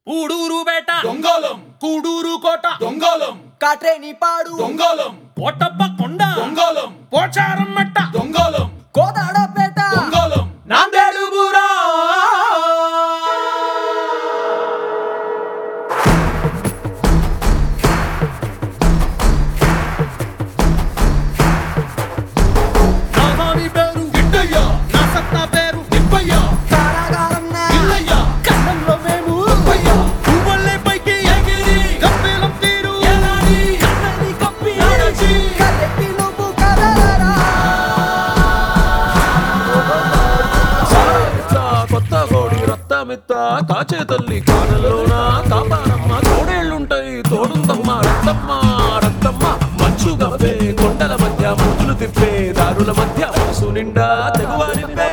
ఊడూరు బేట దొంగలం కూడూరు కోట దొంగలం కాట్రేని పాడు దొంగలం కోటప్ప కొండ దొంగలం పోచారం మట్ట దొంగలం కోదాడపేట దొంగలం నాందేడు బూరా పేరు గిట్టయ్య నా సత్తా పేరు నిప్పయ్య కారాగారం ఇల్లయ్య కన్నంలో మేము నిప్పయ్య పువ్వులే పైకి ఎగిరి కప్పేలం తీరు ఎలాడి కన్నని కప్పి నడచి కలెక్కి నువ్వు కదలరా కొత్త కోడి రక్తమిత్త కాచే తల్లి కానలోన కాపారమ్మ తోడేళ్లుంటాయి తోడుందమ్మ రక్తమ్మ రక్తమ్మ మంచు గవ్వే కొండల మధ్య మంచులు తిప్పే దారుల మధ్య మనసు నిండా తెగువ నింపే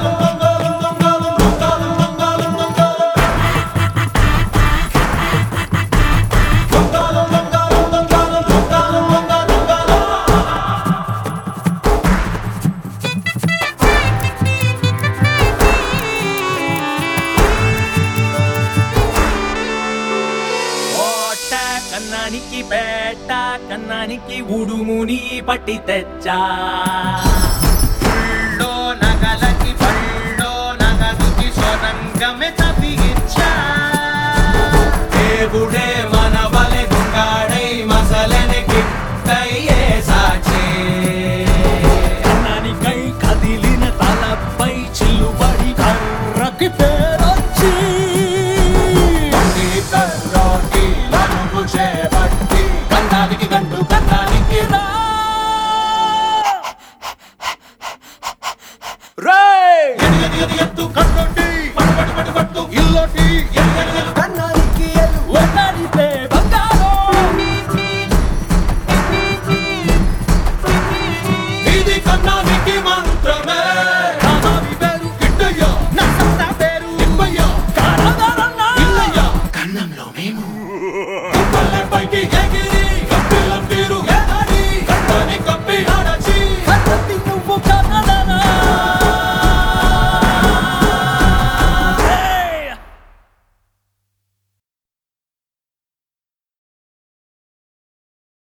కోట కన్నానికి పేట కన్నానికి ఉడుముని పట్టి తెచ్చా ఉళ్ళో నగలకి పళ్ళో నగదుకి సొరంగమే తప్పిచ్చా దేవుడే మన వలె గుంగాడై మసలని గిట్టయ్యే సాక్షి కన్నానికై కదిలిన తలపై చిల్లుబడి కర్రకి పేరొచ్చి కర్రోటి నలుగు చేపట్టి కన్నానికి గండు కన్నానికి ఎత్తు కట్టొట్టి పడి పడి పట్టు ఇల్లోటి కన్నానికి ఎల్లు ఒక్కడితే బంగారం ఇది కన్నానికి మంత్రమే కామావి పేరు గిట్టయ్య నా సత్తా పేరు నిప్పయ్య కారాగారన్నా ఇల్లయ్య కన్నంలో మేము పల్లె పైకి ఎగిరి